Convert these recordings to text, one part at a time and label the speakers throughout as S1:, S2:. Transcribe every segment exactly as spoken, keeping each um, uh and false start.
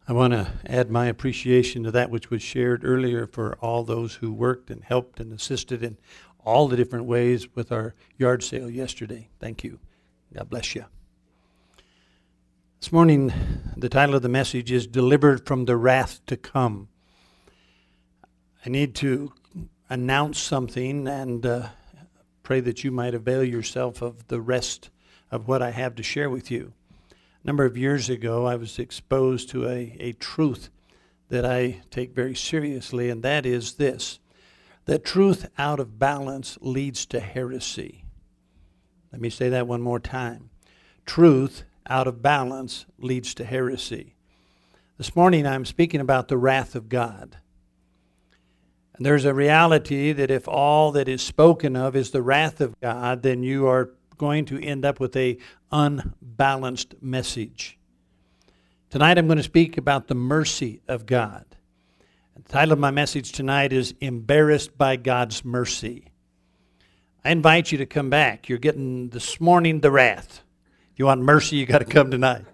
S1: I want to add my appreciation to that which was shared earlier for all those who worked and helped and assisted in all the different ways with our yard sale yesterday. Thank you. God bless you. This morning, the title of the message is Delivered from the Wrath to Come. I need to announce something and uh, pray that you might avail yourself of the rest of what I have to share with you. A number of years ago, I was exposed to a, a truth that I take very seriously, and that is this, that truth out of balance leads to heresy. Let me say that one more time. Truth out of balance leads to heresy. This morning, I'm speaking about the wrath of God. And there's a reality that if all that is spoken of is the wrath of God, then you are going to end up with a unbalanced message. Tonight I'm going to speak about the mercy of God. The title of my message tonight is Embarrassed by God's Mercy. I invite you to come back. You're getting this morning the wrath. If you want mercy, you got to come tonight.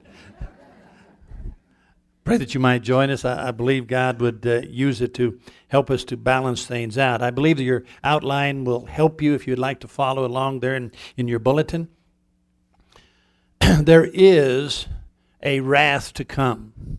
S1: Pray that you might join us. I, I believe God would uh, use it to help us to balance things out. I believe that your outline will help you if you'd like to follow along there in, in your bulletin. There is a wrath to come.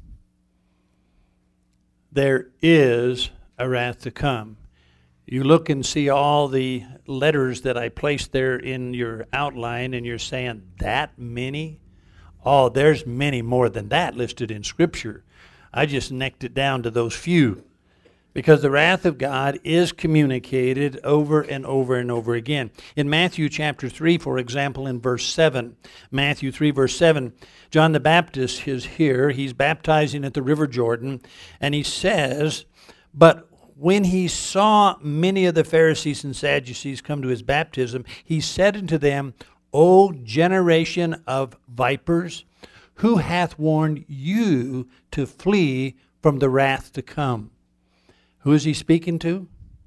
S1: There is a wrath to come. You look and see all the letters that I placed there in your outline, and you're saying, that many? Oh, there's many more than that listed in Scripture. I just necked it down to those few. Because the wrath of God is communicated over and over and over again. In Matthew chapter three, for example, in verse seven, Matthew three, verse seven, John the Baptist is here. He's baptizing at the River Jordan, and he says, but when he saw many of the Pharisees and Sadducees come to his baptism, he said unto them, O generation of vipers, who hath warned you to flee from the wrath to come? Who is he speaking to?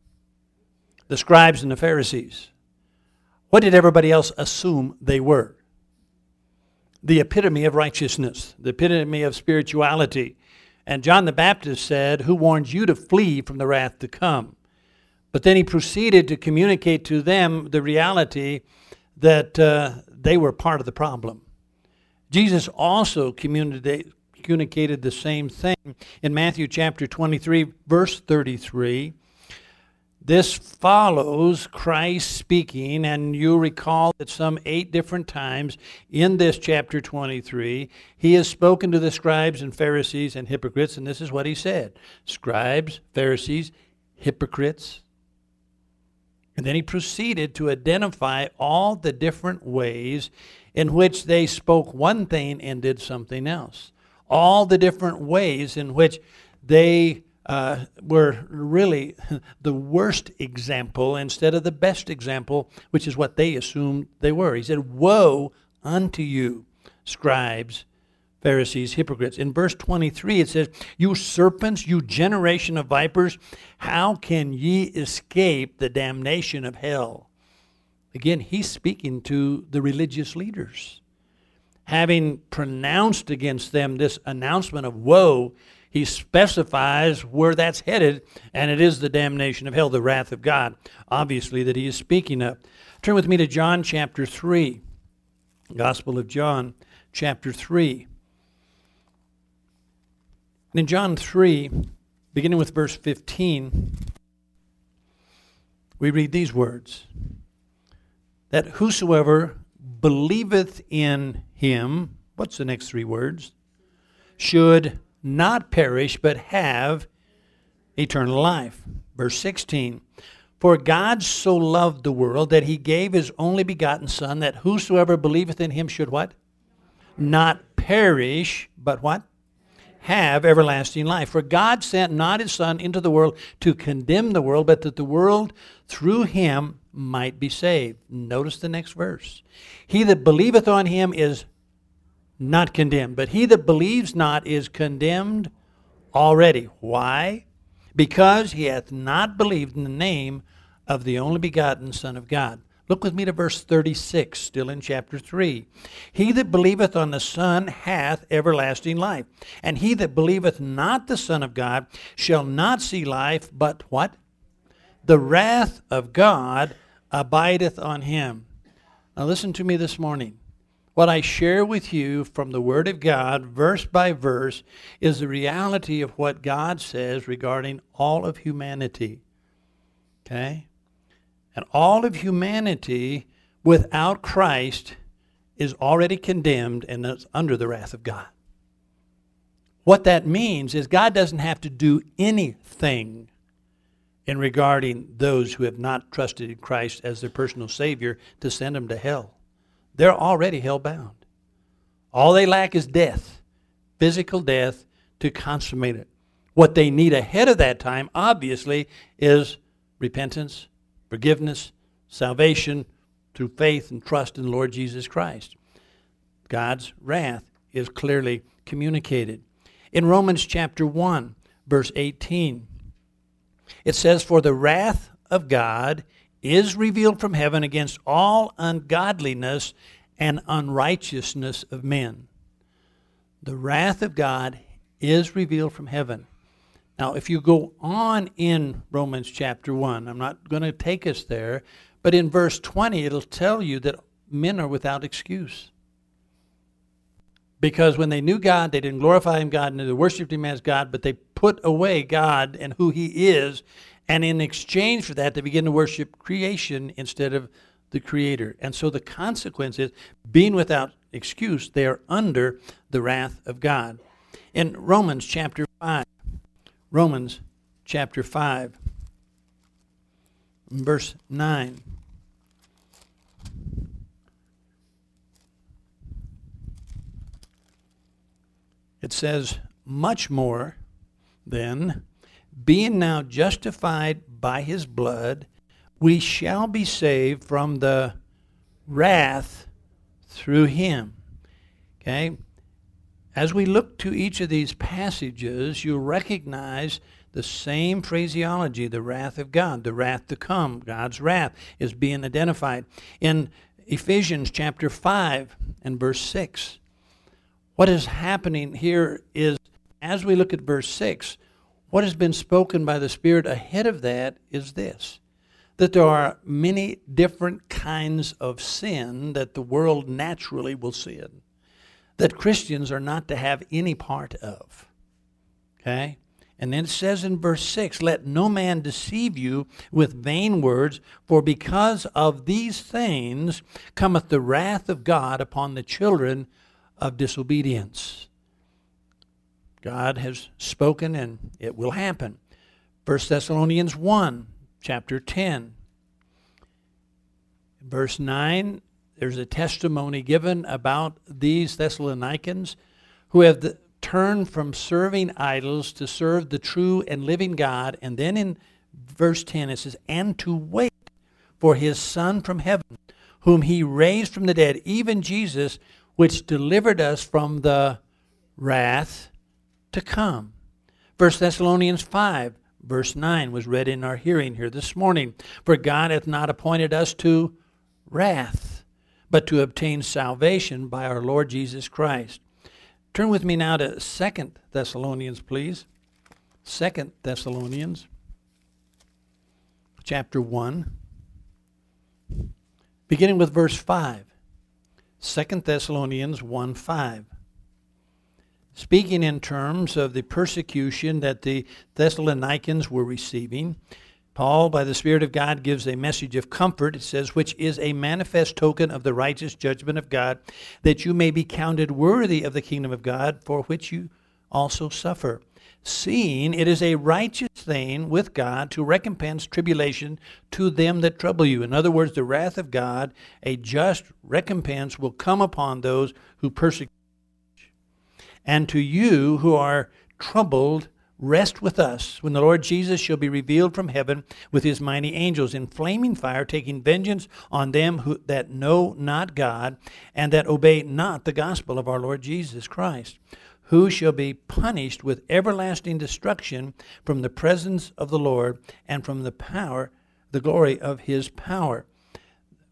S1: The scribes and the Pharisees. What did everybody else assume they were? The epitome of righteousness, the epitome of spirituality. And John the Baptist said, who warns you to flee from the wrath to come? But then he proceeded to communicate to them the reality that uh, they were part of the problem. Jesus also communicated communicated the same thing in Matthew chapter twenty-three, verse thirty-three. This follows Christ speaking, and you recall that some eight different times in this chapter twenty-three, he has spoken to the scribes and Pharisees and hypocrites, and this is what he said. Scribes, Pharisees, hypocrites. And then he proceeded to identify all the different ways in which they spoke one thing and did something else. All the different ways in which they uh, were really the worst example instead of the best example, which is what they assumed they were. He said, woe unto you, scribes, Pharisees, hypocrites. In verse twenty-three it says, you serpents, you generation of vipers, how can ye escape the damnation of hell? Again, he's speaking to the religious leaders. Having pronounced against them this announcement of woe, he specifies where that's headed, and it is the damnation of hell, the wrath of God, obviously, that he is speaking of. Turn with me to John chapter three, Gospel of John chapter three. And in John three, beginning with verse fifteen, we read these words, that whosoever believeth in him, what's the next three words? Should not perish, but have eternal life. Verse sixteen, for God so loved the world that he gave his only begotten Son, that whosoever believeth in him should what? Not perish, but what? Have everlasting life. For God sent not his Son into the world to condemn the world, but that the world through him might be saved. Notice the next verse. He that believeth on him is not condemned, but he that believes not is condemned already. Why? Because he hath not believed in the name of the only begotten Son of God. Look with me to verse thirty-six, still in chapter three. He that believeth on the Son hath everlasting life, and he that believeth not the Son of God shall not see life, but what? The wrath of God abideth on him. Now listen to me this morning. What I share with you from the Word of God, verse by verse, is the reality of what God says regarding all of humanity. Okay? And all of humanity without Christ is already condemned and is under the wrath of God. What that means is God doesn't have to do anything in regarding those who have not trusted in Christ as their personal Savior to send them to hell. They're already hell-bound. All they lack is death, physical death, to consummate it. What they need ahead of that time, obviously, is repentance, forgiveness, salvation through faith and trust in the Lord Jesus Christ. God's wrath is clearly communicated. In Romans chapter one, verse eighteen, it says, "For the wrath of God is revealed from heaven against all ungodliness and unrighteousness of men." The wrath of God is revealed from heaven. Now, if you go on in Romans chapter one, I'm not going to take us there, but in verse twenty, it'll tell you that men are without excuse. Because when they knew God, they didn't glorify Him, God, and they worshiped Him as God, but they put away God and who He is, and in exchange for that, they begin to worship creation instead of the Creator. And so the consequence is, being without excuse, they are under the wrath of God. In Romans chapter five, Romans chapter five, verse nine. It says, "Much more then, being now justified by His blood, we shall be saved from the wrath through Him." Okay? As we look to each of these passages, you'll recognize the same phraseology, the wrath of God, the wrath to come. God's wrath is being identified. In Ephesians chapter five and verse six, what is happening here is, as we look at verse six, what has been spoken by the Spirit ahead of that is this, that there are many different kinds of sin that the world naturally will sin, that Christians are not to have any part of. Okay? And then it says in verse six, "Let no man deceive you with vain words, for because of these things cometh the wrath of God upon the children of disobedience." God has spoken and it will happen. First Thessalonians one, chapter ten. Verse nine, there's a testimony given about these Thessalonians who have the, turned from serving idols to serve the true and living God. And then in verse ten it says, "And to wait for His Son from heaven, whom He raised from the dead, even Jesus, which delivered us from the wrath to come." First Thessalonians five, verse nine was read in our hearing here this morning. "For God hath not appointed us to wrath, but to obtain salvation by our Lord Jesus Christ." Turn with me now to Second Thessalonians, please. Second Thessalonians, chapter one, beginning with verse five. Second Thessalonians one five. Speaking in terms of the persecution that the Thessalonians were receiving, Paul, by the Spirit of God, gives a message of comfort. It says, "Which is a manifest token of the righteous judgment of God, that you may be counted worthy of the kingdom of God, for which you also suffer. Seeing it is a righteous thing with God to recompense tribulation to them that trouble you." In other words, the wrath of God, a just recompense, will come upon those who persecute. "And to you who are troubled, rest with us, when the Lord Jesus shall be revealed from heaven with His mighty angels in flaming fire, taking vengeance on them who, that know not God, and that obey not the gospel of our Lord Jesus Christ, who shall be punished with everlasting destruction from the presence of the Lord and from the power, the glory of His power."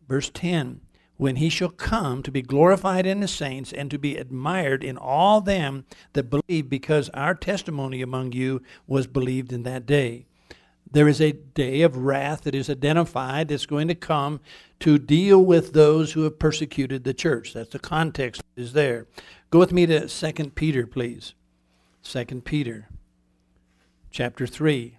S1: Verse ten, when he shall come to be glorified in the saints and to be admired in all them that believe, because our testimony among you was believed in that day. There is a day of wrath that is identified that's going to come to deal with those who have persecuted the church. That's the context that is there. Go with me to Second Peter, please. Second Peter, chapter three,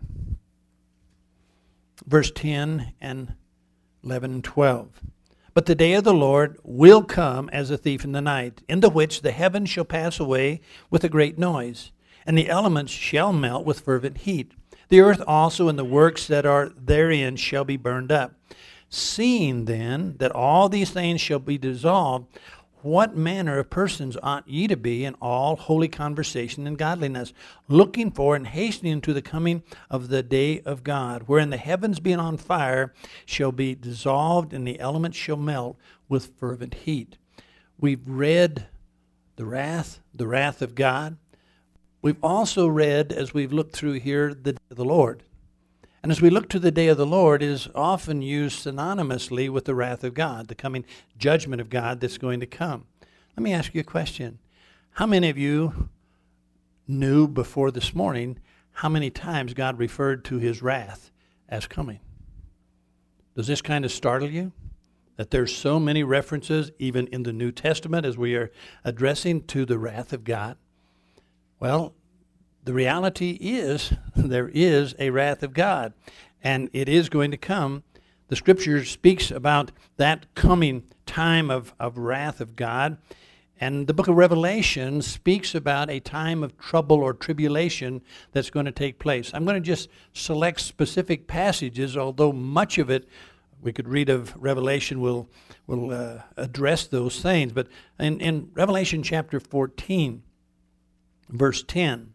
S1: verse ten and eleven and twelve. But the day of the Lord will come as a thief in the night, in the which the heavens shall pass away with a great noise, and the elements shall melt with fervent heat. The earth also and the works that are therein shall be burned up. Seeing then that all these things shall be dissolved, what manner of persons ought ye to be in all holy conversation and godliness, looking for and hastening to the coming of the day of God, wherein the heavens being on fire shall be dissolved, and the elements shall melt with fervent heat. We've read the wrath, the wrath of God. We've also read, as we've looked through here, the day of the Lord. And as we look to the day of the Lord, it is often used synonymously with the wrath of God, the coming judgment of God that's going to come. Let me ask you a question. How many of you knew before this morning how many times God referred to his wrath as coming? Does this kind of startle you? That there's so many references, even in the New Testament, as we are addressing to the wrath of God? Well, the reality is there is a wrath of God, and it is going to come. The Scripture speaks about that coming time of, of wrath of God, and the book of Revelation speaks about a time of trouble or tribulation that's going to take place. I'm going to just select specific passages, although much of it we could read of Revelation will will uh, address those things. But in, in Revelation chapter fourteen, verse ten,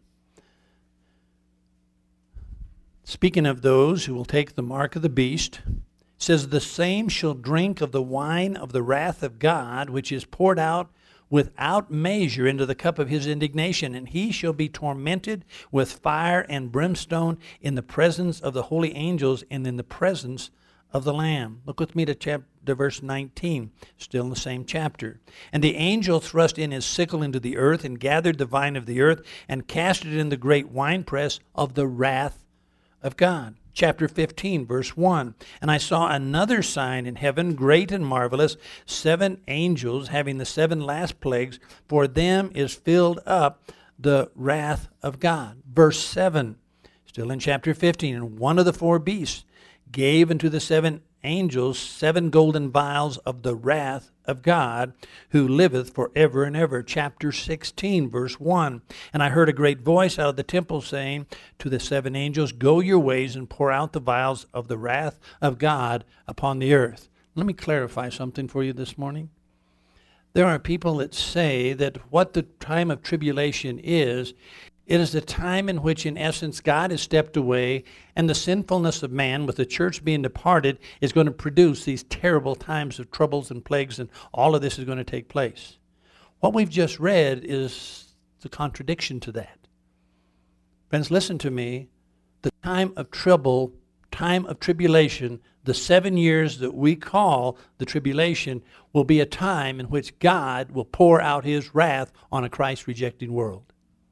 S1: speaking of those who will take the mark of the beast, it says, the same shall drink of the wine of the wrath of God, which is poured out without measure into the cup of his indignation, and he shall be tormented with fire and brimstone in the presence of the holy angels and in the presence of the Lamb. Look with me to chapter verse nineteen, still in the same chapter. And the angel thrust in his sickle into the earth and gathered the vine of the earth and cast it in the great winepress of the wrath of God. Chapter fifteen, verse one. And I saw another sign in heaven, great and marvelous, seven angels having the seven last plagues, for them is filled up the wrath of God. Verse seven, still in chapter fifteen. And one of the four beasts gave unto the seven angels seven golden vials of the wrath of God, who liveth forever and ever. Chapter sixteen, verse one. And I heard a great voice out of the temple saying to the seven angels, go your ways and pour out the vials of the wrath of God upon the earth. Let me clarify something for you this morning. There are people that say that what the time of tribulation is, it is the time in which, in essence, God has stepped away, and the sinfulness of man, with the church being departed, is going to produce these terrible times of troubles and plagues, and all of this is going to take place. What we've just read is the contradiction to that. Friends, listen to me. The time of trouble, time of tribulation, the seven years that we call the tribulation, will be a time in which God will pour out his wrath on a Christ-rejecting world.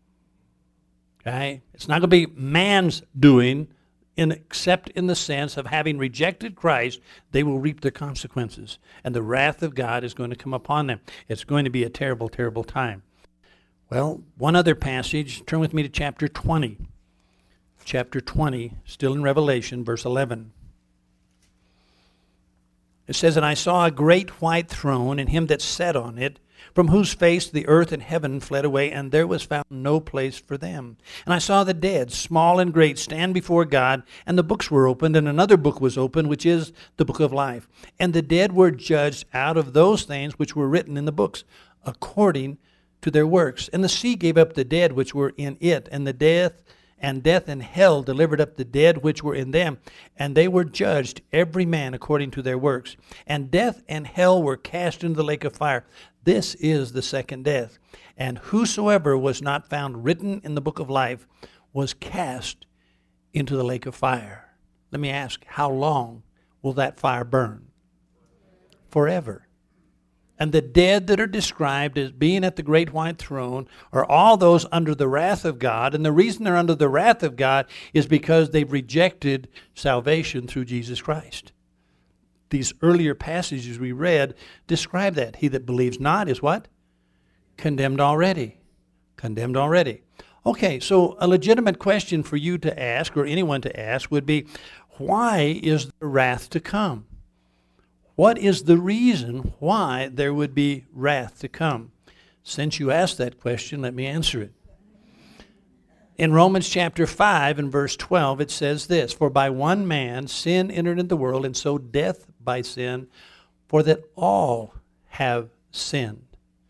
S1: Okay? It's not going to be man's doing, in, except in the sense of having rejected Christ, they will reap the consequences. And the wrath of God is going to come upon them. It's going to be a terrible, terrible time. Well, one other passage. Turn with me to chapter twenty. Chapter twenty, still in Revelation, verse eleven. It says, and I saw a great white throne, and him that sat on it, from whose face the earth and heaven fled away, and there was found no place for them. And I saw the dead, small and great, stand before God, and the books were opened, and another book was opened, which is the book of life. And the dead were judged out of those things which were written in the books, according to their works. And the sea gave up the dead which were in it, and the death and death and hell delivered up the dead which were in them, and they were judged every man according to their works. And death and hell were cast into the lake of fire. This is the second death. And whosoever was not found written in the book of life was cast into the lake of fire. Let me ask, how long will that fire burn? forever. And the dead that are described as being at the great white throne are all those under the wrath of God. And the reason they're under the wrath of God is because they've rejected salvation through Jesus Christ. These earlier passages we read describe that. He that believes not is what? Condemned already. Condemned already. Okay, so a legitimate question for you to ask, or anyone to ask, would be, why is the wrath to come? What is the reason why there would be wrath to come? Since you asked that question, let me answer it. In Romans chapter five and verse twelve, it says this, for by one man sin entered into the world, and so death by sin, for that all have sinned.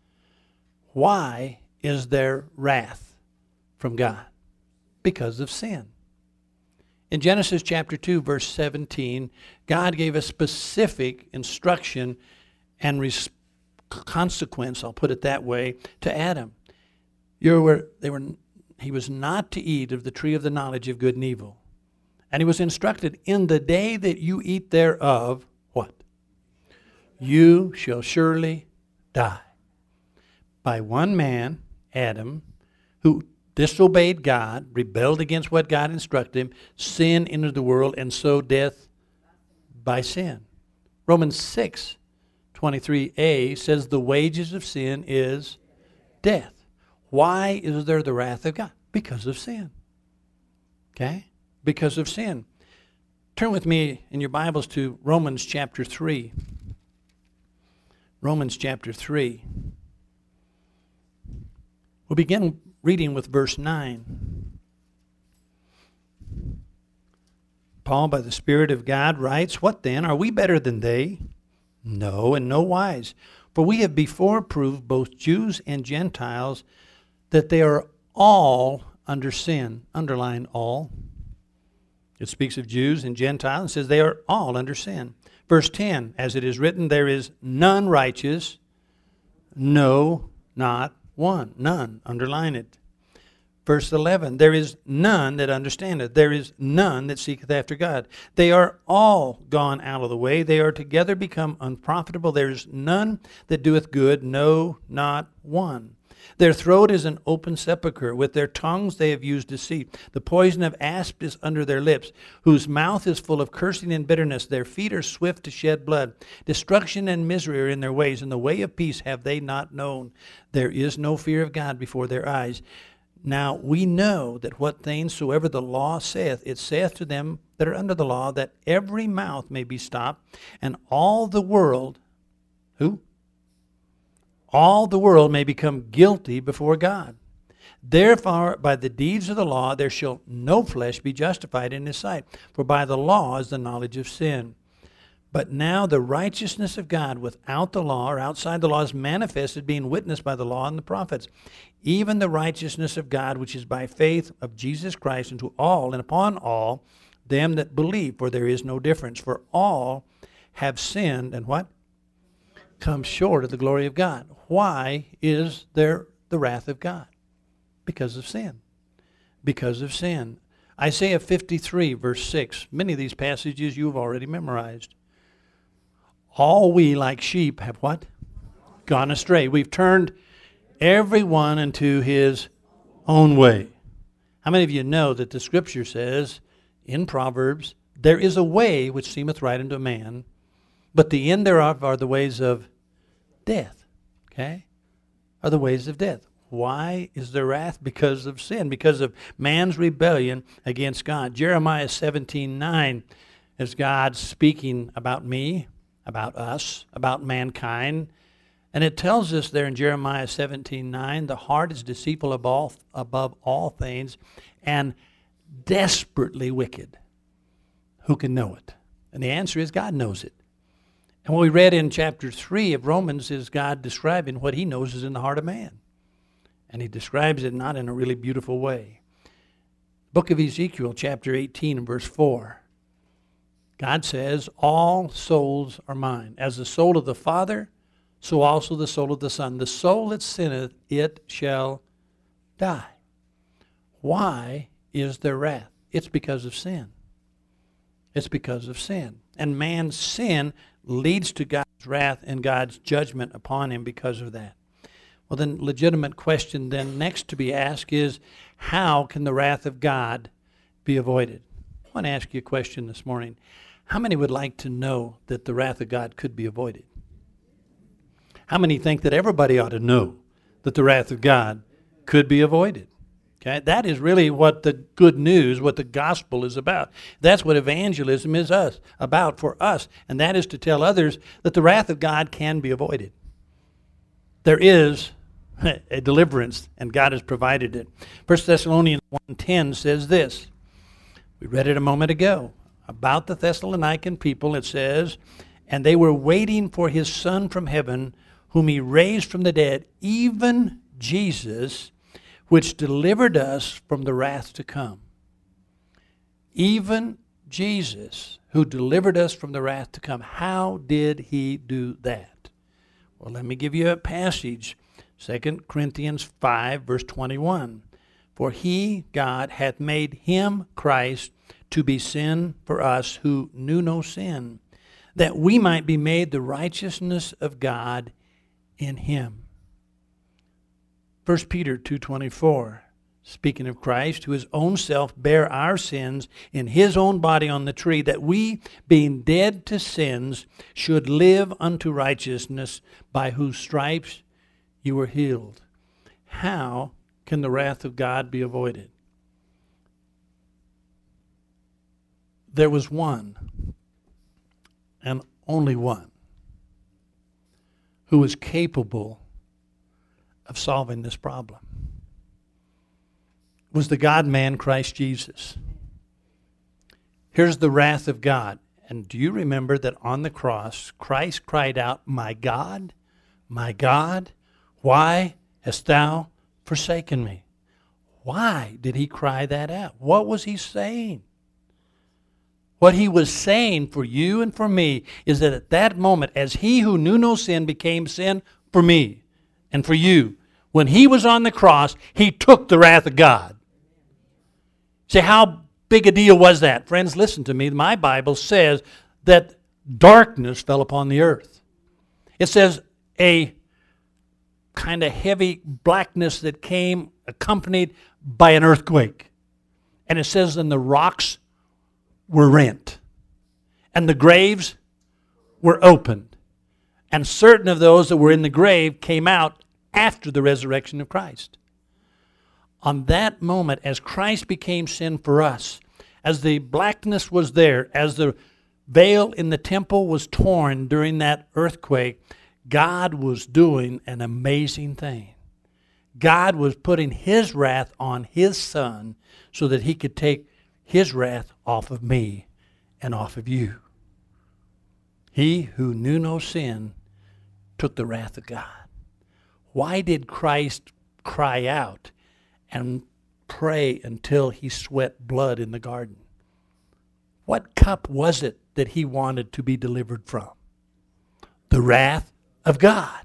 S1: Why is there wrath from God? Because of sin. In Genesis chapter two, verse seventeen, God gave a specific instruction and res- consequence, I'll put it that way, to Adam. You were, they were, he was not to eat of the tree of the knowledge of good and evil. And he was instructed, in the day that you eat thereof, what? You shall surely die. By one man, Adam, who disobeyed God, rebelled against what God instructed him, sin entered the world, and so death by sin. Romans six twenty-three a says the wages of sin is death. Why is there the wrath of God? Because of sin. Okay? Because of sin. Turn with me in your Bibles to Romans chapter three. Romans chapter three. We'll begin reading with verse nine. Paul, by the Spirit of God, writes, what then? Are we better than they? No, in no wise. For we have before proved, both Jews and Gentiles, that they are all under sin. Underline all. It speaks of Jews and Gentiles and says they are all under sin. Verse ten, as it is written, there is none righteous, no, not one. None. Underline it. Verse eleven, there is none that understandeth. There is none that seeketh after God. They are all gone out of the way. They are together become unprofitable. There is none that doeth good, no, not one. Their throat is an open sepulchre. With their tongues they have used deceit. The poison of asp is under their lips, whose mouth is full of cursing and bitterness. Their feet are swift to shed blood. Destruction and misery are in their ways, and the way of peace have they not known. There is no fear of God before their eyes. Now we know that what things soever the law saith, it saith to them that are under the law, that every mouth may be stopped, and all the world, who? All the world may become guilty before God. Therefore, by the deeds of the law, there shall no flesh be justified in his sight, for by the law is the knowledge of sin. But now the righteousness of God without the law, or outside the law, is manifested, being witnessed by the law and the prophets, even the righteousness of God, which is by faith of Jesus Christ, unto all and upon all them that believe, for there is no difference. For all have sinned, and what? Come short of the glory of God. Why is there the wrath of God? Because of sin. Because of sin. Isaiah fifty-three, verse six. Many of these passages you've already memorized. All we like sheep have what? Gone astray. We've turned everyone into his own way. How many of you know that the Scripture says in Proverbs, there is a way which seemeth right unto a man, but the end thereof are the ways of death. Okay? Are the ways of death. Why is there wrath? Because of sin, because of man's rebellion against God. Jeremiah seventeen nine is God speaking about me, about us, about mankind. And it tells us there in Jeremiah seventeen nine, the heart is deceitful above all, above all things and desperately wicked. Who can know it? And the answer is God knows it. And what we read in chapter three of Romans is God describing what he knows is in the heart of man. And he describes it not in a really beautiful way. Book of Ezekiel, chapter eighteen and verse four. God says, all souls are mine. As the soul of the Father, so also the soul of the Son. The soul that sinneth, it shall die. Why is there wrath? It's because of sin. It's because of sin. And man's sin leads to God wrath and God's judgment upon him because of that. Well, then, legitimate question then next to be asked is, how can the wrath of God be avoided? I want to ask you a question this morning. How many would like to know that the wrath of God could be avoided? How many think that everybody ought to know that the wrath of God could be avoided? Okay, that is really what the good news, what the gospel is about. That's what evangelism is us about for us, and that is to tell others that the wrath of God can be avoided. There is a deliverance, and God has provided it. First Thessalonians one ten says this. We read it a moment ago. About the Thessalonican people, it says, and they were waiting for his Son from heaven, whom he raised from the dead, even Jesus, which delivered us from the wrath to come. Even Jesus, who delivered us from the wrath to come. How did he do that? Well, let me give you a passage. Second Corinthians five, verse twenty-one. For he, God, hath made him, Christ, to be sin for us who knew no sin, that we might be made the righteousness of God in him. First Peter two twenty-four, speaking of Christ, who his own self bare our sins in his own body on the tree, that we, being dead to sins, should live unto righteousness, by whose stripes you were healed. How can the wrath of God be avoided? There was one, and only one, who was capable of solving this problem. It was the God-man, Christ Jesus. Here's the wrath of God. And do you remember that on the cross, Christ cried out, my God, my God, why hast thou forsaken me? Why did he cry that out? What was he saying? What he was saying for you and for me is that at that moment, as he who knew no sin became sin for me and for you, when he was on the cross, he took the wrath of God. See, how big a deal was that? Friends, listen to me. My Bible says that darkness fell upon the earth. It says a kind of heavy blackness that came accompanied by an earthquake. And it says then the rocks were rent, and the graves were opened, and certain of those that were in the grave came out after the resurrection of Christ. On that moment, as Christ became sin for us, as the blackness was there, as the veil in the temple was torn during that earthquake, God was doing an amazing thing. God was putting his wrath on his Son so that he could take his wrath off of me and off of you. He who knew no sin took the wrath of God. Why did Christ cry out and pray until he sweat blood in the garden? What cup was it that he wanted to be delivered from? The wrath of God.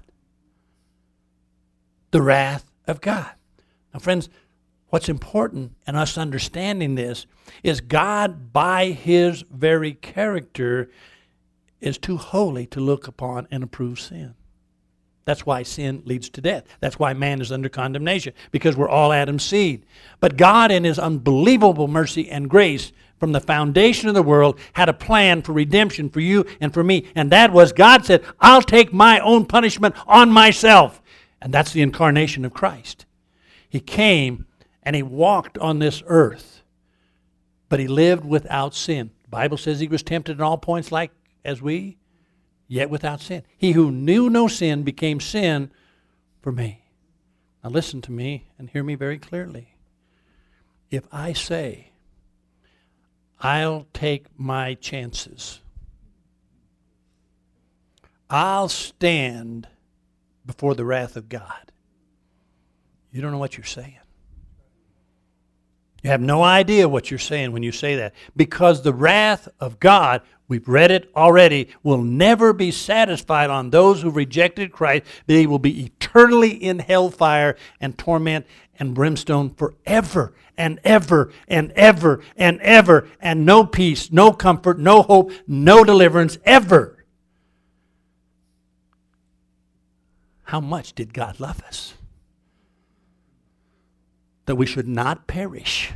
S1: The wrath of God. Now, friends, what's important in us understanding this is God, by his very character, is too holy to look upon and approve sin. That's why sin leads to death. That's why man is under condemnation, because we're all Adam's seed. But God, in his unbelievable mercy and grace, from the foundation of the world, had a plan for redemption for you and for me. And that was, God said, I'll take my own punishment on myself. And that's the incarnation of Christ. He came and he walked on this earth, but he lived without sin. The Bible says he was tempted in all points like as we, yet without sin. He who knew no sin became sin for me. Now listen to me and hear me very clearly. If I say, I'll take my chances, I'll stand before the wrath of God, you don't know what you're saying. You have no idea what you're saying when you say that. Because the wrath of God, we've read it already, will never be satisfied on those who rejected Christ. They will be eternally in hellfire and torment and brimstone forever and ever and ever and ever. And no peace, no comfort, no hope, no deliverance ever. how much did God love us? That we should not perish,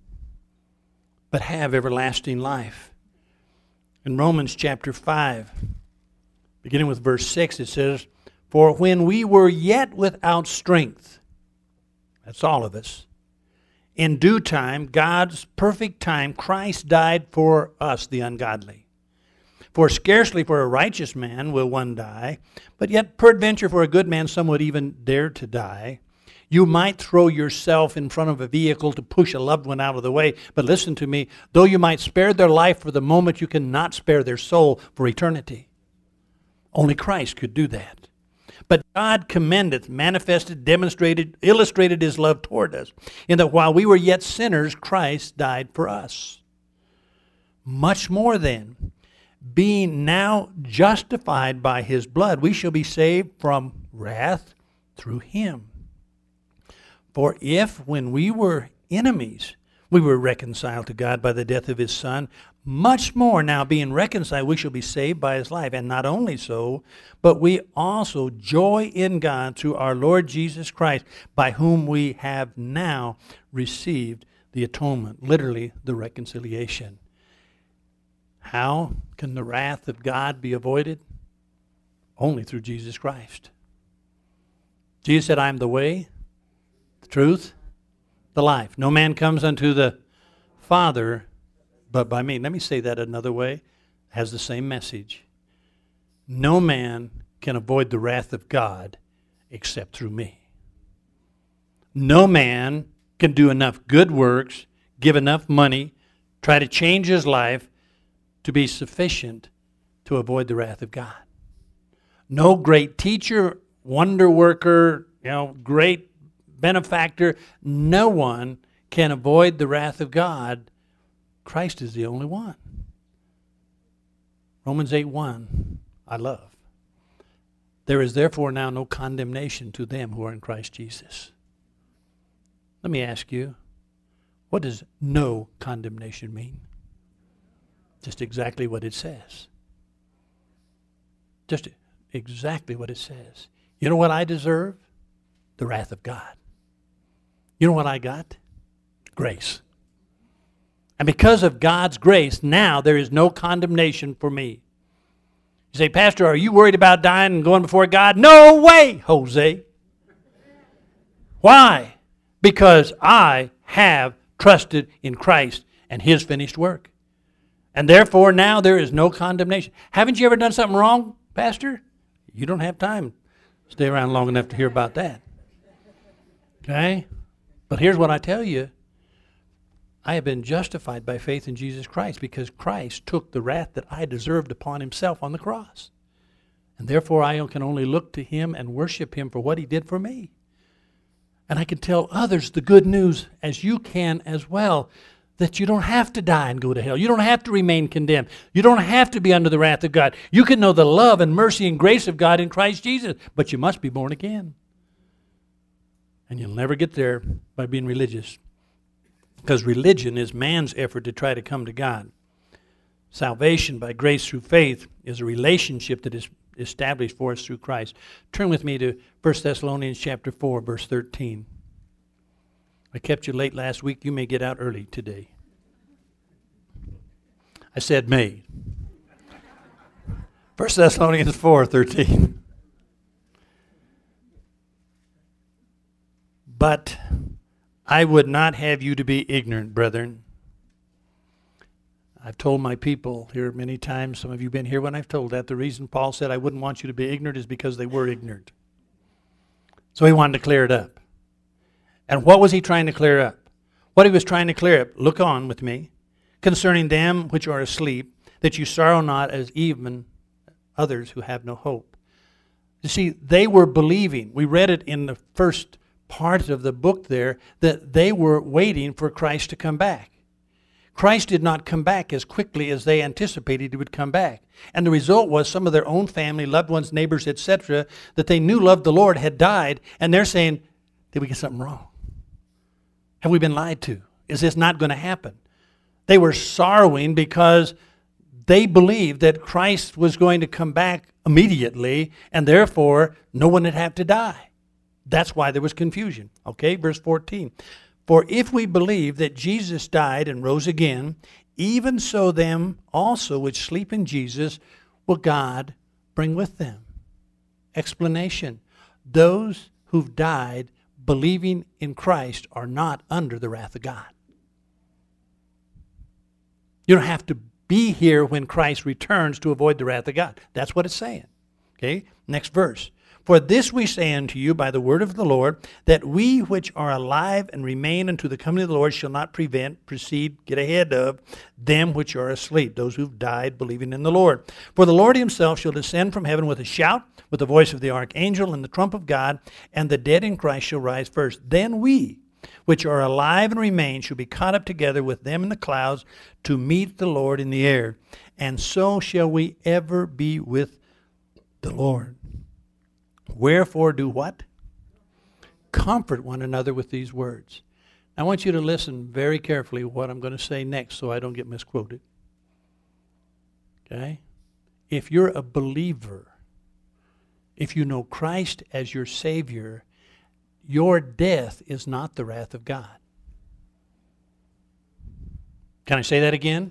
S1: but have everlasting life. In Romans chapter five, beginning with verse six, it says, "For when we were yet without strength," that's all of us, "in due time, God's perfect time, Christ died for us, the ungodly. For scarcely for a righteous man will one die, but yet peradventure for a good man some would even dare to die. You might throw yourself in front of a vehicle to push a loved one out of the way, but listen to me, though you might spare their life for the moment, you cannot spare their soul for eternity." Only Christ could do that. "But God commendeth, manifested, demonstrated, illustrated his love toward us, in that while we were yet sinners, Christ died for us. Much more then, being now justified by his blood, we shall be saved from wrath through him. For if, when we were enemies, we were reconciled to God by the death of his Son, much more now being reconciled, we shall be saved by his life. And not only so, but we also joy in God through our Lord Jesus Christ, by whom we have now received the atonement," literally the reconciliation. How can the wrath of God be avoided? Only through Jesus Christ. Jesus said, "I am the way, the truth, the life. No man comes unto the Father but by me." Let me say that another way. It has the same message. No man can avoid the wrath of God except through me. No man can do enough good works, give enough money, try to change his life to be sufficient to avoid the wrath of God. No great teacher, wonder worker, you know, great benefactor, no one can avoid the wrath of God. Christ is the only one. Romans eight one, I love. "There is therefore now no condemnation to them who are in Christ Jesus." Let me ask you, what does no condemnation mean? Just exactly what it says. Just exactly what it says. You know what I deserve? The wrath of God. You know what I got? Grace. And because of God's grace, now there is no condemnation for me. You say, "Pastor, are you worried about dying and going before God?" No way, Jose. Why? Because I have trusted in Christ and his finished work. And therefore now there is no condemnation. Haven't you ever done something wrong, Pastor? You don't have time to stay around long enough to hear about that. Okay? But here's what I tell you. I have been justified by faith in Jesus Christ because Christ took the wrath that I deserved upon himself on the cross. And therefore I can only look to him and worship him for what he did for me. And I can tell others the good news, as you can as well, that you don't have to die and go to hell. You don't have to remain condemned. You don't have to be under the wrath of God. You can know the love and mercy and grace of God in Christ Jesus, but you must be born again. And you'll never get there by being religious, because religion is man's effort to try to come to God. Salvation by grace through faith is a relationship that is established for us through Christ. Turn with me to First Thessalonians chapter four, verse thirteen. I kept you late last week. You may get out early today. I said may. First Thessalonians four, thirteen. "But I would not have you to be ignorant, brethren." I've told my people here many times, some of you have been here when I've told that, the reason Paul said I wouldn't want you to be ignorant is because they were ignorant. So he wanted to clear it up. And what was he trying to clear up? What he was trying to clear up, look on with me, "concerning them which are asleep, that you sorrow not as even others who have no hope." You see, they were believing. We read it in the first part of the book there, that they were waiting for Christ to come back. Christ did not come back as quickly as they anticipated he would come back. And the result was some of their own family, loved ones, neighbors, et cetera, that they knew loved the Lord had died, and they're saying, did we get something wrong? Have we been lied to? Is this not going to happen? They were sorrowing because they believed that Christ was going to come back immediately, and therefore no one would have to die. That's why there was confusion. Okay, verse fourteen. For if we believe that Jesus died and rose again, even so them also which sleep in Jesus will God bring with them. Explanation. Those who've died believing in Christ are not under the wrath of God. You don't have to be here when Christ returns to avoid the wrath of God. That's what it's saying. Okay, next verse. For this we say unto you by the word of the Lord, that we which are alive and remain unto the coming of the Lord shall not prevent, precede, get ahead of them which are asleep, those who've died believing in the Lord. For the Lord himself shall descend from heaven with a shout, with the voice of the archangel and the trump of God, and the dead in Christ shall rise first. Then we, which are alive and remain, shall be caught up together with them in the clouds to meet the Lord in the air. And so shall we ever be with the Lord. Wherefore do what? Comfort one another with these words. I want you to listen very carefully to what I'm going to say next so I don't get misquoted. Okay? If you're a believer, if you know Christ as your Savior, your death is not the wrath of God. Can I say that again?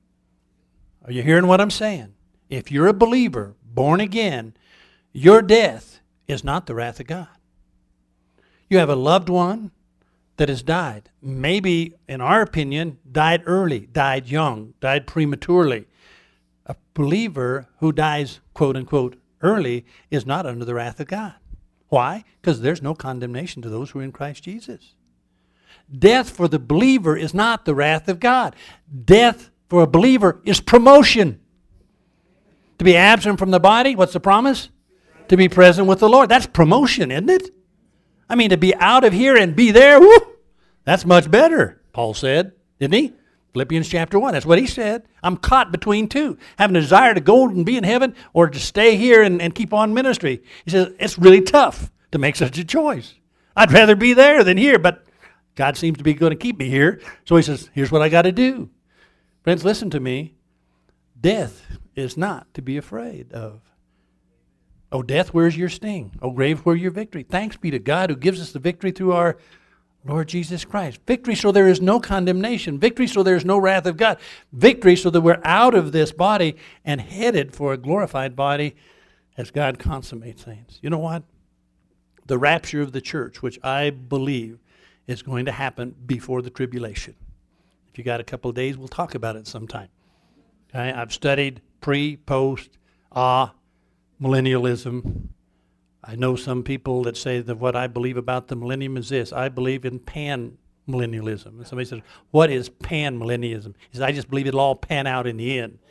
S1: Are you hearing what I'm saying? If you're a believer, born again, your death is not the wrath of God. You have a loved one that has died. Maybe, in our opinion, died early, died young, died prematurely. A believer who dies, quote unquote, early is not under the wrath of God. Why? Because there's no condemnation to those who are in Christ Jesus. Death for the believer is not the wrath of God. Death for a believer is promotion. To be absent from the body, what's the promise? To be present with the Lord. That's promotion, isn't it? I mean, to be out of here and be there, whoo, that's much better, Paul said, didn't he? Philippians chapter one, that's what he said. I'm caught between two, having a desire to go and be in heaven or to stay here and, and keep on ministry. He says, it's really tough to make such a choice. I'd rather be there than here, but God seems to be going to keep me here. So he says, here's what I got to do. Friends, listen to me. Death is not to be afraid of. Oh, death, where's your sting? Oh, grave, where's your victory? Thanks be to God who gives us the victory through our Lord Jesus Christ. Victory so there is no condemnation. Victory so there is no wrath of God. Victory so that we're out of this body and headed for a glorified body as God consummates things. You know what? The rapture of the church, which I believe is going to happen before the tribulation. If you got a couple of days, we'll talk about it sometime. Okay? I've studied pre, post, ah, millennialism. I know some people that say that what I believe about the millennium is this. I believe in pan-millennialism. And somebody says, what is pan-millennialism? He says, I just believe it'll all pan out in the end.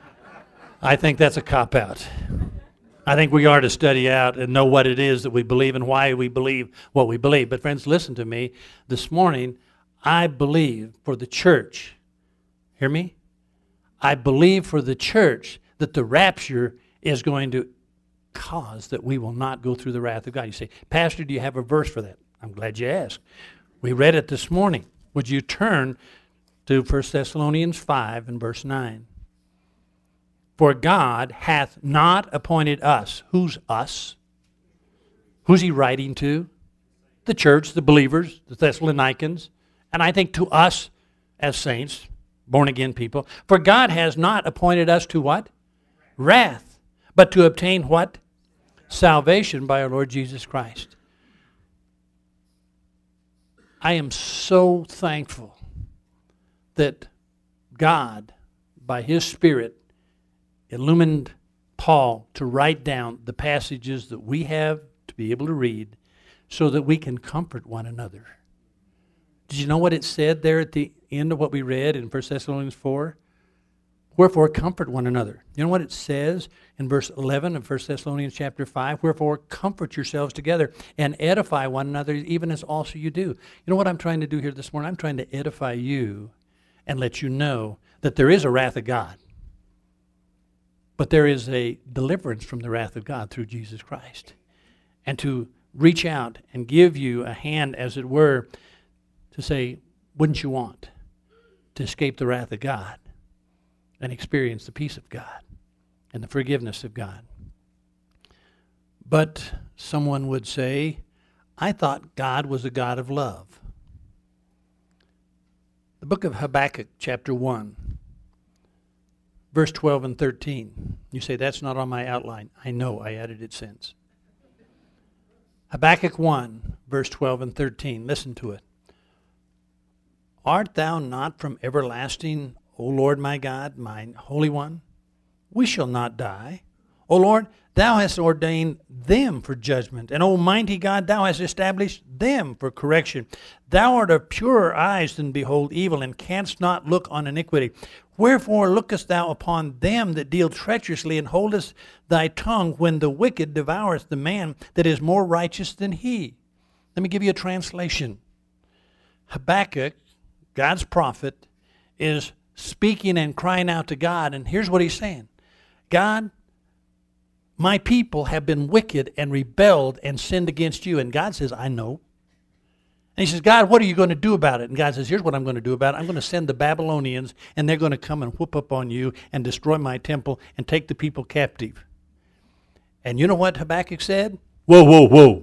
S1: I think that's a cop-out. I think we are to study out and know what it is that we believe and why we believe what we believe. But friends, listen to me. This morning, I believe for the church, hear me? I believe for the church that the rapture is going to cause that we will not go through the wrath of God. You say, Pastor, do you have a verse for that? I'm glad you asked. We read it this morning. Would you turn to First Thessalonians five and verse nine? For God hath not appointed us. Who's us? Who's he writing to? The church, the believers, the Thessalonians, and I think to us as saints, born-again people. For God has not appointed us to what? Wrath. But to obtain what? Salvation by our Lord Jesus Christ. I am so thankful that God, by His Spirit, illumined Paul to write down the passages that we have to be able to read so that we can comfort one another. Did you know what it said there at the end of what we read in First Thessalonians four? Wherefore comfort one another. You know what it says in verse eleven of First Thessalonians chapter five? Wherefore comfort yourselves together and edify one another, even as also you do. You know what I'm trying to do here this morning? I'm trying to edify you and let you know that there is a wrath of God. But there is a deliverance from the wrath of God through Jesus Christ. And to reach out and give you a hand, as it were, to say, wouldn't you want to escape the wrath of God? and experience the peace of God and the forgiveness of God. But someone would say, I thought God was a God of love. The book of Habakkuk, chapter one, verse twelve and thirteen. You say, that's not on my outline. I know, I added it since. Habakkuk one, verse twelve and thirteen. Listen to it. Art thou not from everlasting, O Lord my God, mine Holy One? We shall not die. O Lord, thou hast ordained them for judgment, and Almighty God, thou hast established them for correction. Thou art of purer eyes than behold evil, and canst not look on iniquity. Wherefore lookest thou upon them that deal treacherously, and holdest thy tongue when the wicked devoureth the man that is more righteous than he? Let me give you a translation. Habakkuk, God's prophet, is speaking and crying out to God, and here's what he's saying. God, my people have been wicked and rebelled and sinned against you. And God says, I know. And he says, God, what are you going to do about it? And God says, here's what I'm going to do about it. I'm going to send the Babylonians, and they're going to come and whoop up on you and destroy my temple and take the people captive. And you know what Habakkuk said? Whoa, whoa, whoa.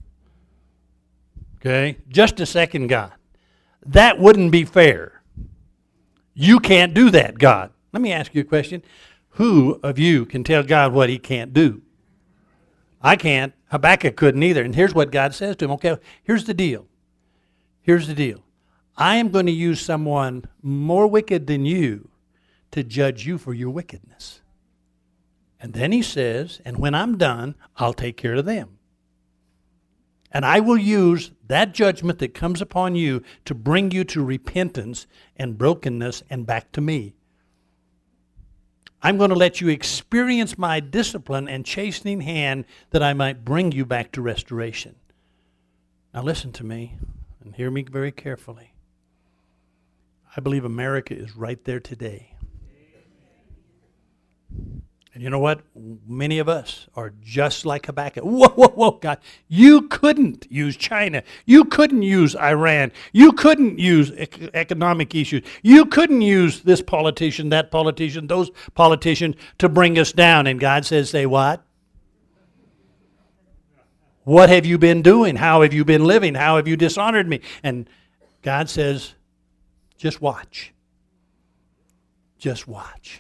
S1: Okay? Just a second, God. That wouldn't be fair. You can't do that, God. Let me ask you a question. Who of you can tell God what he can't do? I can't. Habakkuk couldn't either. And here's what God says to him. Okay, here's the deal. Here's the deal. I am going to use someone more wicked than you to judge you for your wickedness. And then he says, and when I'm done, I'll take care of them. And I will use that judgment that comes upon you to bring you to repentance and brokenness and back to me. I'm going to let you experience my discipline and chastening hand that I might bring you back to restoration. Now listen to me and hear me very carefully. I believe America is right there today. And you know what? Many of us are just like Habakkuk. Whoa, whoa, whoa, God. You couldn't use China. You couldn't use Iran. You couldn't use ec- economic issues. You couldn't use this politician, that politician, those politicians to bring us down. And God says, say what? What have you been doing? How have you been living? How have you dishonored me? And God says, just watch. Just watch.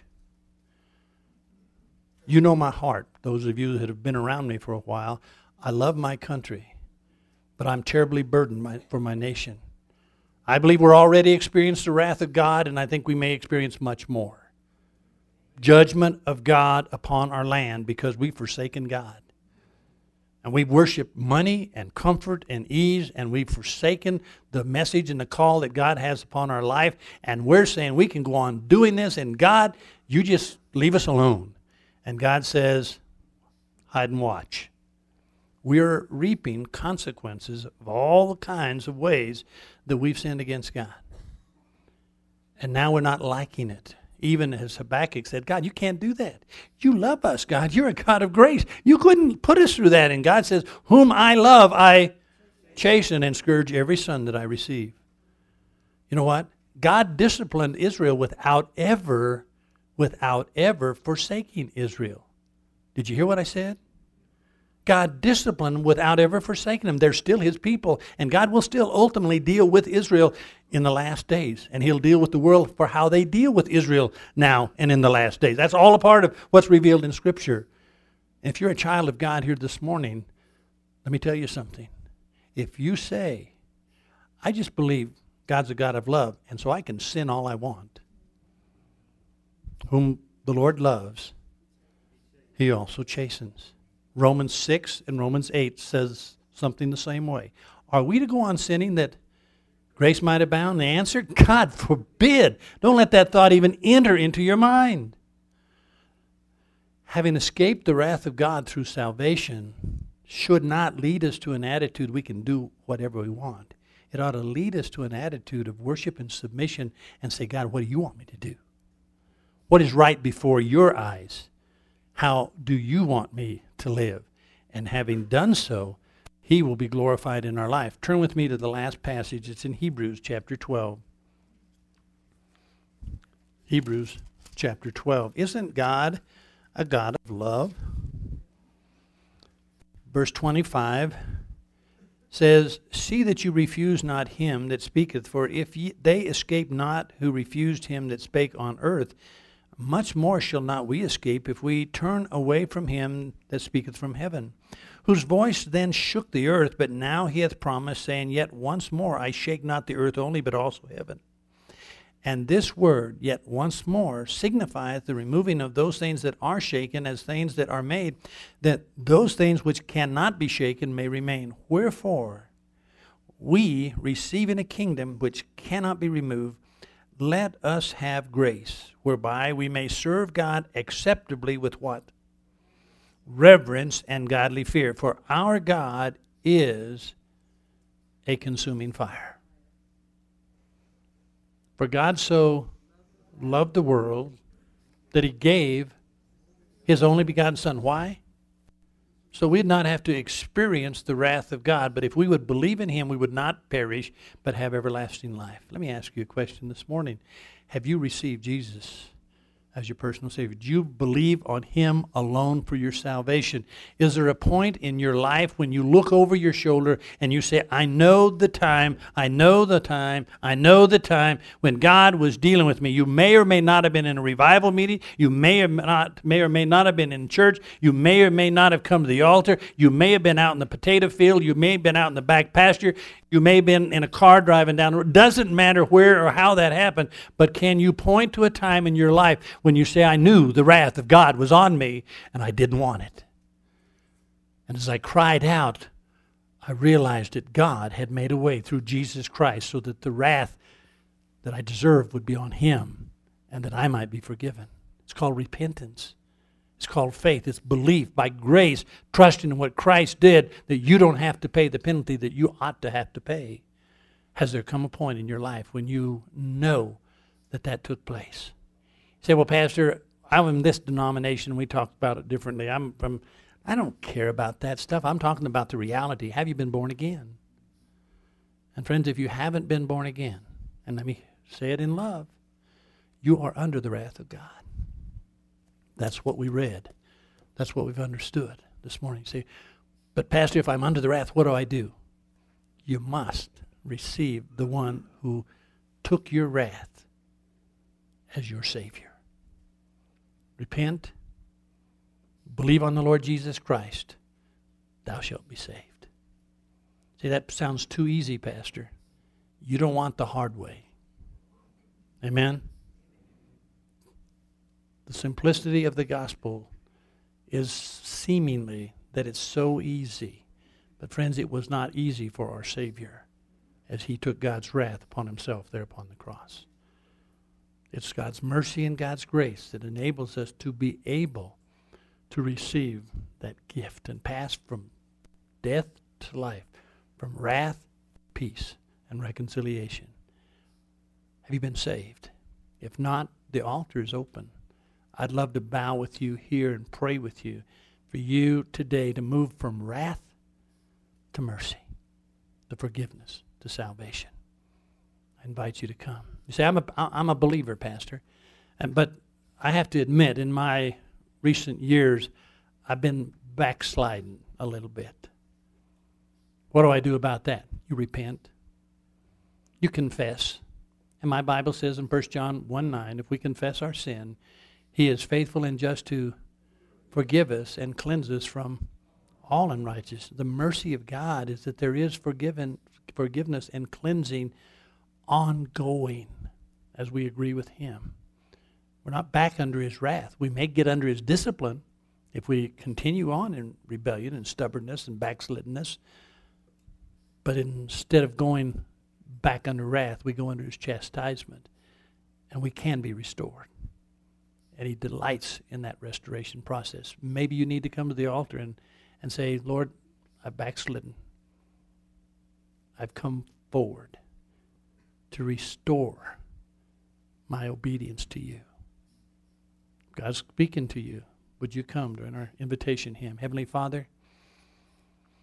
S1: You know my heart, those of you that have been around me for a while. I love my country, but I'm terribly burdened my, for my nation. I believe we're already experienced the wrath of God, and I think we may experience much more. Judgment of God upon our land because we've forsaken God. And we've worshiped money and comfort and ease, and we've forsaken the message and the call that God has upon our life, and we're saying we can go on doing this, and God, you just leave us alone. And God says, hide and watch. We're reaping consequences of all the kinds of ways that we've sinned against God. And now we're not liking it. Even as Habakkuk said, God, you can't do that. You love us, God. You're a God of grace. You couldn't put us through that. And God says, whom I love, I chasten and scourge every son that I receive. You know what? God disciplined Israel without ever without ever forsaking Israel. Did you hear what I said? God disciplined without ever forsaking them. They're still his people, and God will still ultimately deal with Israel in the last days, and he'll deal with the world for how they deal with Israel now and in the last days. That's all a part of what's revealed in Scripture. And if you're a child of God here this morning, let me tell you something. If you say, I just believe God's a God of love, and so I can sin all I want, whom the Lord loves, he also chastens. Romans six and Romans eight says something the same way. Are we to go on sinning that grace might abound? The answer, God forbid. Don't let that thought even enter into your mind. Having escaped the wrath of God through salvation should not lead us to an attitude we can do whatever we want. It ought to lead us to an attitude of worship and submission and say, God, what do you want me to do? What is right before your eyes? How do you want me to live? And having done so, he will be glorified in our life. Turn with me to the last passage. It's in Hebrews chapter twelve. Hebrews chapter twelve. Isn't God a God of love? Verse twenty-five says, see that you refuse not him that speaketh, for if ye, they escape not who refused him that spake on earth, much more shall not we escape if we turn away from him that speaketh from heaven, whose voice then shook the earth, but now he hath promised, saying, yet once more I shake not the earth only, but also heaven. And this word, yet once more, signifieth the removing of those things that are shaken as things that are made, that those things which cannot be shaken may remain. Wherefore, we, receiving a kingdom which cannot be removed, let us have grace, whereby we may serve God acceptably with what? Reverence and godly fear. For our God is a consuming fire. For God so loved the world that he gave his only begotten Son. Why? So we'd not have to experience the wrath of God, but if we would believe in him, we would not perish, but have everlasting life. Let me ask you a question this morning. Have you received Jesus as your personal Savior? Do you believe on him alone for your salvation? Is there a point in your life when you look over your shoulder and you say, I know the time, I know the time, I know the time when God was dealing with me? You may or may not have been in a revival meeting. You may or not, may or may not have been in church. You may or may not have come to the altar. You may have been out in the potato field. You may have been out in the back pasture. You may have been in a car driving down the road. Doesn't matter where or how that happened, but can you point to a time in your life when you say, I knew the wrath of God was on me and I didn't want it? And as I cried out, I realized that God had made a way through Jesus Christ so that the wrath that I deserved would be on him and that I might be forgiven. It's called repentance. It's called faith. It's belief by grace, trusting in what Christ did, that you don't have to pay the penalty that you ought to have to pay. Has there come a point in your life when you know that that took place? You say, well, Pastor, I'm in this denomination. We talk about it differently. I'm from, I don't care about that stuff. I'm talking about the reality. Have you been born again? And friends, if you haven't been born again, and let me say it in love, you are under the wrath of God. That's what we read. That's what we've understood this morning. See, but Pastor, if I'm under the wrath, what do I do? You must receive the one who took your wrath as your Savior. Repent, believe on the Lord Jesus Christ, thou shalt be saved. See, that sounds too easy, Pastor. You don't want the hard way. Amen? The simplicity of the gospel is seemingly that it's so easy. But friends, it was not easy for our Savior as he took God's wrath upon himself there upon the cross. It's God's mercy and God's grace that enables us to be able to receive that gift and pass from death to life, from wrath, peace, and reconciliation. Have you been saved? If not, the altar is open. I'd love to bow with you here and pray with you for you today to move from wrath to mercy, to forgiveness, to salvation. I invite you to come. You say, I'm a, I'm a believer, Pastor. And, but I have to admit, in my recent years, I've been backsliding a little bit. What do I do about that? You repent. You confess. And my Bible says in First John one nine, if we confess our sin, he is faithful and just to forgive us and cleanse us from all unrighteousness. The mercy of God is that there is forgiven, forgiveness and cleansing ongoing as we agree with him. We're not back under his wrath. We may get under his discipline if we continue on in rebellion and stubbornness and backsliddenness. But instead of going back under wrath, we go under his chastisement, and we can be restored. And he delights in that restoration process. Maybe you need to come to the altar and, and say, Lord, I've backslidden. I've come forward to restore my obedience to you. God's speaking to you. Would you come during our invitation hymn? Heavenly Father,